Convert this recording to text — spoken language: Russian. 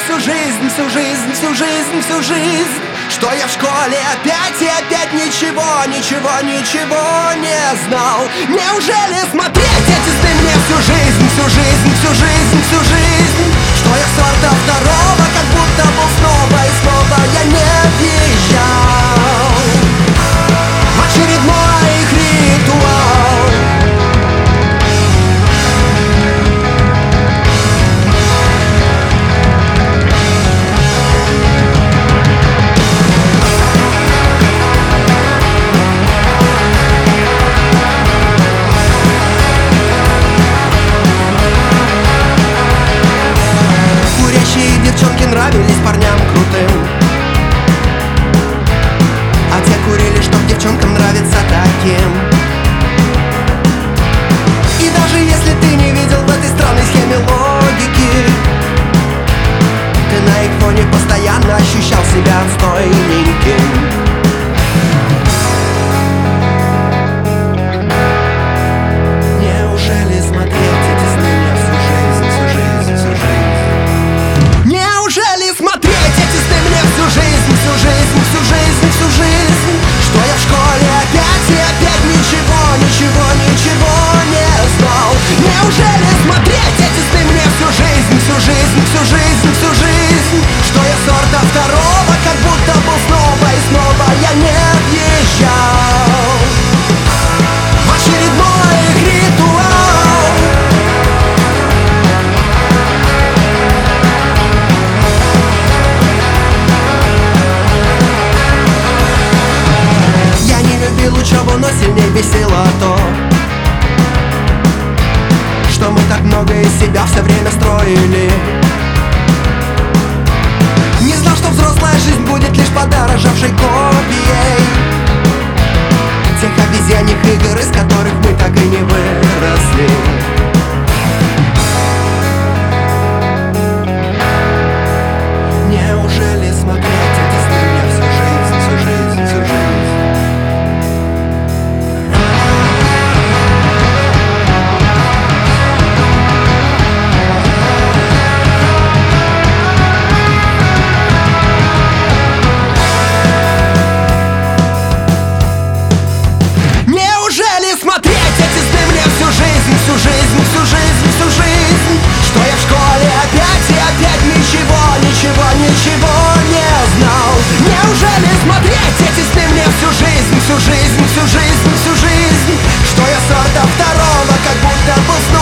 всю жизнь, всю жизнь, всю жизнь, всю жизнь, что я в школе опять и опять ничего, ничего, ничего не знал. Неужели смотреть эти сны мне всю жизнь, всю жизнь, всю жизнь, всю жизнь, что я сорта второго, как будто был снова и снова я не въезжал в очередной их ритуал. Девчонки нравились парням крутым, а те курили, чтоб девчонкам нравится таким. И даже если ты не видел в этой странной схеме логики, ты на их фоне постоянно ощущал себя отстойненьким. Неужели смотреть эти сны мне всю жизнь, всю жизнь, всю жизнь? Неужели смотреть эти сны мне всю жизнь, всю жизнь, всю жизнь, всю жизнь, что я в школе опять и опять ничего, ничего, ничего не знал? Неужели смотреть эти сны мне всю жизнь, всю жизнь, всю жизнь, всю жизнь, что я сорта второго, как будто был снова и снова я не въезжал в очередной их ритуал. Любил учебу, но сильней бесило то, что мы так много из себя все время строили. Не знал, что взрослая жизнь будет лишь подорожавшей копией тех обезьяньих игр, из которых мы так и не выросли. Неужели смотреть эти сны мне всю жизнь, всю жизнь, всю жизнь? Всю жизнь, всю жизнь, всю жизнь, что я в школе опять и опять ничего, ничего, ничего не знал. Неужели смотреть эти сны мне всю жизнь, всю жизнь, всю жизнь, всю жизнь, что я сорта второго, как будто был снова